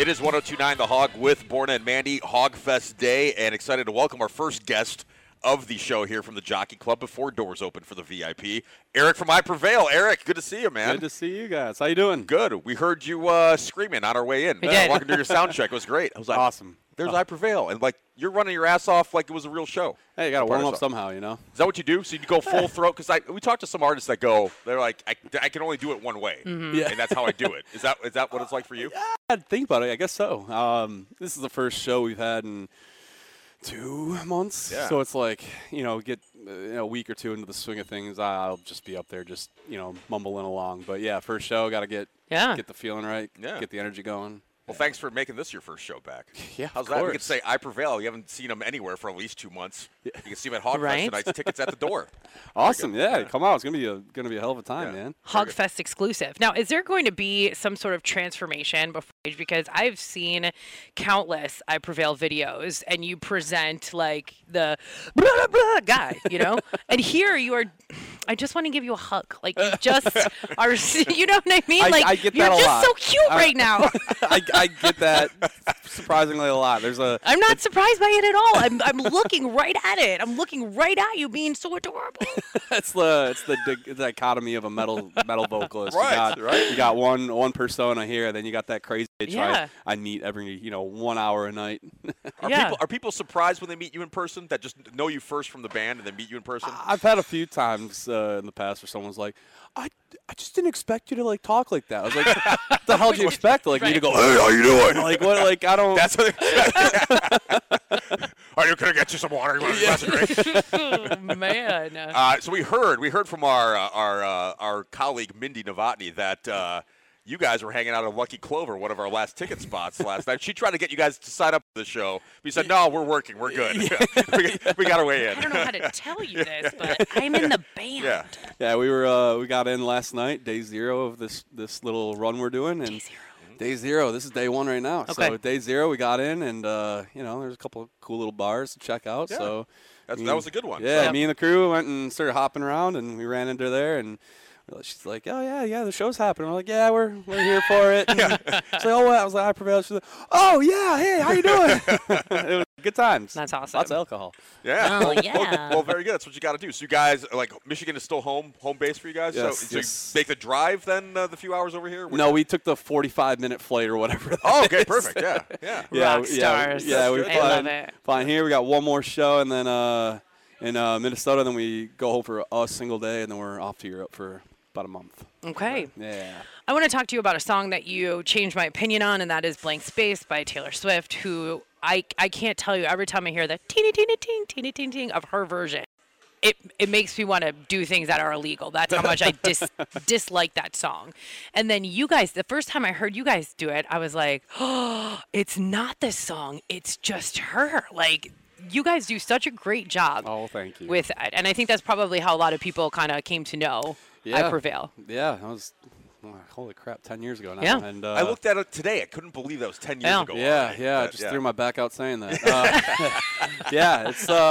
It is 102.9 The Hog with Borna and Mandy, Hogfest Day, and excited to welcome our first guest of the show here from the Jockey Club before doors open for the VIP. Eric from I Prevail. Eric, good to see you, man. Good to see you guys. How you doing? Good. We heard you screaming on our way in. We did. Walking through your sound check. It was great. I was like, awesome. There's I Prevail. And, like, you're running your ass off like it was a real show. Hey, you got to warm up somehow, you know? Is that what you do? So you go full throat? Because we talked to some artists that go, they're like, I can only do it one way. Mm-hmm. Yeah. And that's how I do it. Is that what it's like for you? I had to think about it. I guess so. This is the first show we've had in 2 months. Yeah. So it's like, get a week or two into the swing of things, I'll just be up there just, mumbling along. But, yeah, first show, got to get the feeling right, get the energy going. Well, thanks for making this your first show back. Yeah, how's that? We could say I Prevail. You haven't seen them anywhere for at least 2 months. You can see them at Hogfest Right? tonight. Tickets at the door. Awesome. Yeah, come on. It's gonna be a hell of a time, man. Hogfest exclusive. Now, is there going to be some sort of transformation before? Because I've seen countless I Prevail videos, and you present like the blah, blah, blah guy, and here you are. I just want to give you a hug. Like, you just are, you know what I mean? I get you're that a just lot. so cute right now. I get that surprisingly a lot. I'm not surprised by it at all. I'm looking right at it. I'm looking right at you being so adorable. It's the dichotomy of a metal vocalist. Right. You got one persona here, then you got that crazy bitch Yeah. I meet every 1 hour a night. Are people surprised when they meet you in person that just know you first from the band and then meet you in person? I've had a few times in the past where someone's like, I just didn't expect you to talk like that. I was like, what the hell did you expect? Like me to go, hey, how you doing? Like what? Like I don't. That's what Are you going to get you some water? You want a glass of drink? Oh, man. So we heard from our colleague Mindy Novotny that you guys were hanging out at Lucky Clover, one of our last ticket spots last night. She tried to get you guys to sign up for the show. But you said, no, we're working. We're good. we got our way in. I don't know how to tell you this, but I'm in the band. Yeah, we got in last night, day 0 of this little run we're doing, and Day 0. This is day 1 right now. Okay. So day 0, we got in, and there's a couple of cool little bars to check out. Yeah. So that was a good one. Yeah, So. me and the crew went and started hopping around, and we ran into there, and she's like, oh, yeah, the show's happening. We're like, yeah, we're here for it. And she's like, oh, what? I was like, I Prevail. She's like, oh, yeah, hey, how you doing? It was good times. That's awesome. Lots of alcohol. Yeah. Oh, yeah. Well, very good. That's what you got to do. So you guys, Michigan is still home base for you guys? Yes, So yes. you make the drive then the few hours over here? No, we took the 45-minute flight or whatever. Oh, okay, perfect. Yeah. Rock stars. Yeah, we I love it. flying here. We got one more show, and then in Minnesota, then we go home for a single day, and then we're off to Europe for about a month. Okay. Yeah. I want to talk to you about a song that you changed my opinion on, and that is Blank Space by Taylor Swift, who I can't tell you, every time I hear the teeny, teeny, ting, teeny, ting, ting of her version, it makes me want to do things that are illegal. That's how much I dislike that song. And then you guys, the first time I heard you guys do it, I was like, oh, it's not this song. It's just her. Like, you guys do such a great job. Oh, thank you. With that. And I think that's probably how a lot of people kind of came to know I Prevail. Yeah, that was, holy crap, 10 years ago now. Yeah. And, I looked at it today. I couldn't believe that was 10 years ago. Yeah, I just threw my back out saying that. Yeah,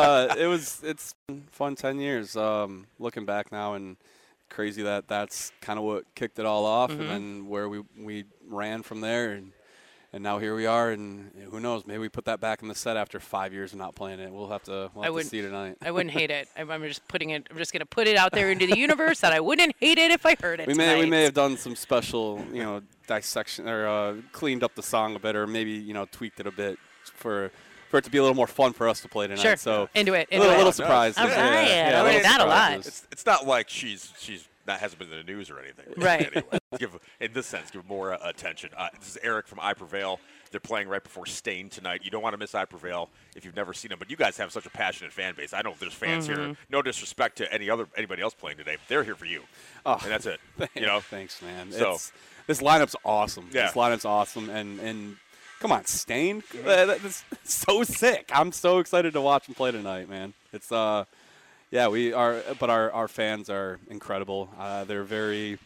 it's been fun 10 years. Looking back now, and crazy that's kind of what kicked it all off, and then where we ran from there, and now here we are, and who knows, maybe we put that back in the set after 5 years of not playing it. We'll have to see tonight. I wouldn't hate it. I'm just going to put it out there into the universe that I wouldn't hate it if I heard it We tonight. may have done some special, dissection or cleaned up the song a bit, or maybe tweaked it a bit for it to be a little more fun for us to play tonight. Sure. So Into it. a little surprise. All right. Yeah, I like that a lot. surprises. It's not like she's that hasn't been in the news or anything. Right. Anyway, in this sense, give more attention. This is Eric from I Prevail. They're playing right before Stain tonight. You don't want to miss I Prevail if you've never seen them. But you guys have such a passionate fan base. I know there's fans here. No disrespect to anybody else playing today. They're here for you. Oh, and that's it. Thanks, man. So this lineup's awesome. Yeah. This lineup's awesome, and come on, Stain. That's so sick. I'm so excited to watch them play tonight, man. It's yeah, we are, but our fans are incredible. They're very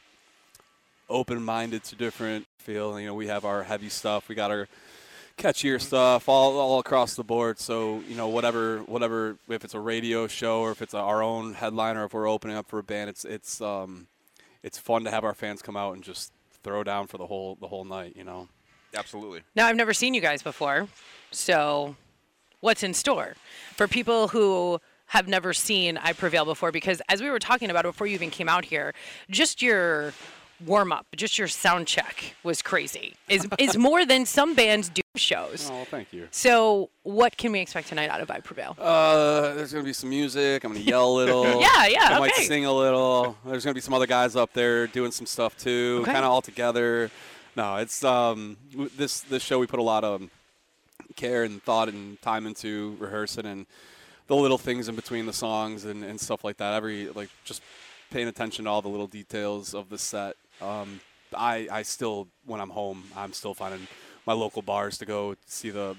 open-minded to different feel. We have our heavy stuff. We got our catchier stuff all across the board. So, whatever, if it's a radio show or if it's our own headliner, if we're opening up for a band, it's fun to have our fans come out and just throw down for the whole night, Absolutely. Now, I've never seen you guys before, so what's in store for people who have never seen I Prevail before? Because as we were talking about it before you even came out here, just your warm-up, just your sound check was crazy. Is more than some bands do shows. Oh, thank you. So what can we expect tonight out of I Prevail? There's going to be some music. I'm going to yell a little. Yeah, I might okay. sing a little. There's going to be some other guys up there doing some stuff too, Okay. kind of all together. No, it's this show we put a lot of care and thought and time into rehearsing and the little things in between the songs and stuff like that. Just paying attention to all the little details of the set. I still, when I'm home, I'm still finding my local bars to go see the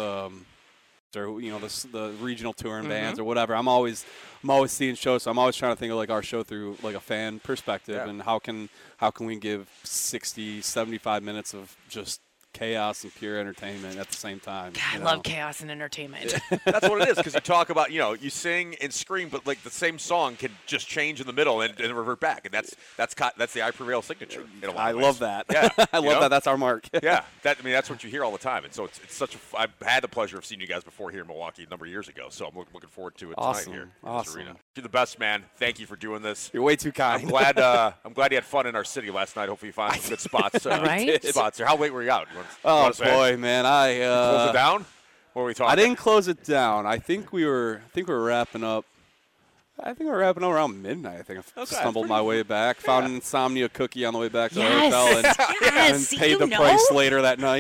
regional touring bands or whatever. I'm always seeing shows, so I'm always trying to think of like our show through like a fan perspective and how can we give 60, 75 minutes of just chaos and pure entertainment at the same time. I love chaos and entertainment. That's what it is, because you talk about, you sing and scream, but like the same song can just change in the middle and revert back, and that's the I Prevail signature. In a lot I of ways. love that. Yeah, I love that. That's our mark. Yeah, that's what you hear all the time, and so it's such a. I've had the pleasure of seeing you guys before here in Milwaukee a number of years ago, so I'm looking forward to it Awesome. tonight here in Awesome. this arena. You're the best, man. Thank you for doing this. You're way too kind. I'm glad you had fun in our city last night. Hopefully you found some good spots. Right? Spots here. How late were you out? You Oh wanna say? boy, man! Close it down. What were we talking? I didn't close it down. I think we were wrapping up. I think we were wrapping up around midnight. I think I stumbled my way back. Found an insomnia cookie on the way back to the hotel and paid the price later that night.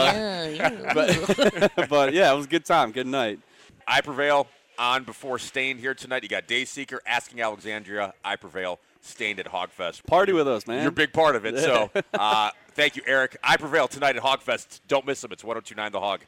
But yeah, it was a good time, good night. I Prevail on before Stained here tonight. You got Dayseeker, Asking Alexandria, I Prevail, Stained at Hogfest. Party with us, man. You're a big part of it. So thank you, Eric. I Prevail tonight at Hogfest. Don't miss them. It's 102.9 The Hog.